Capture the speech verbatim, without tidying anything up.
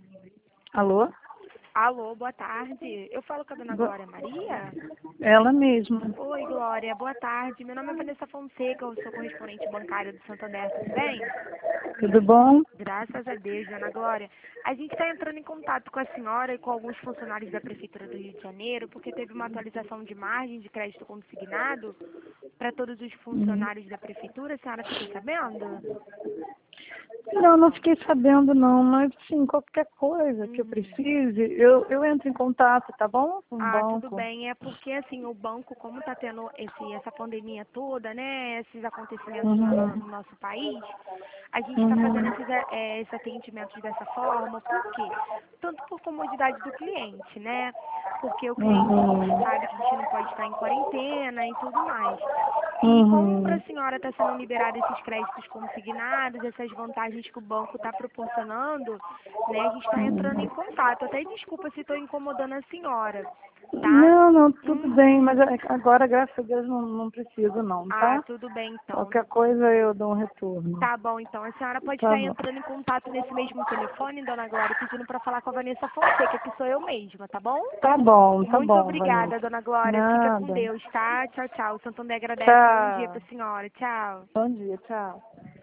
Alô? Alô, boa tarde. Eu falo com a dona Bo- Glória Maria? Ela mesma. Oi, Glória, boa tarde. Meu nome é Vanessa Fonseca, eu sou correspondente bancária do Santander, tudo bem? Tudo bom? Graças a Deus, dona Glória. A gente está entrando em contato com a senhora e com alguns funcionários da Prefeitura do Rio de Janeiro, porque teve uma atualização de margem de crédito consignado para todos os Uhum. funcionários da Prefeitura. A senhora ficou sabendo? Não, não fiquei sabendo não, mas sim, qualquer coisa que eu Uhum. precise, eu, eu entro em contato, tá bom? Com o Ah, tudo banco. bem. É porque, assim, o banco, como está tendo esse, essa pandemia toda, né, esses acontecimentos no, no- Uhum. no nosso país, a gente está fazendo Uhum. esses, eh, esses atendimentos dessa forma. Por quê? Tanto por comodidade do cliente, né? Porque o cliente, a gente Uhum. sabe que a gente não pode estar em quarentena e tudo mais. E como para a Uhum. senhora está sendo liberado esses créditos consignados, essas vantagens que o banco está proporcionando, né, a gente está entrando em Uhum. contato. Até desculpa se estou incomodando a senhora, tá? Não, não, tudo bem, Uhum. mas agora, graças a Deus, não, não preciso não, Ah, tá? tudo bem então. Qualquer coisa eu dou um retorno. Tá bom, então. A senhora pode Tá estar bom. entrando em contato nesse mesmo telefone, dona Glória, pedindo para falar com a Vanessa Fonseca, que sou eu mesma, tá bom? Tá bom, tá Muito bom, obrigada, Vanessa. dona Glória. Fica com Nada. Deus, tá? Tchau, tchau. O Santander agradece. Bom dia Tchau. para a senhora. Tchau. Bom dia, tchau.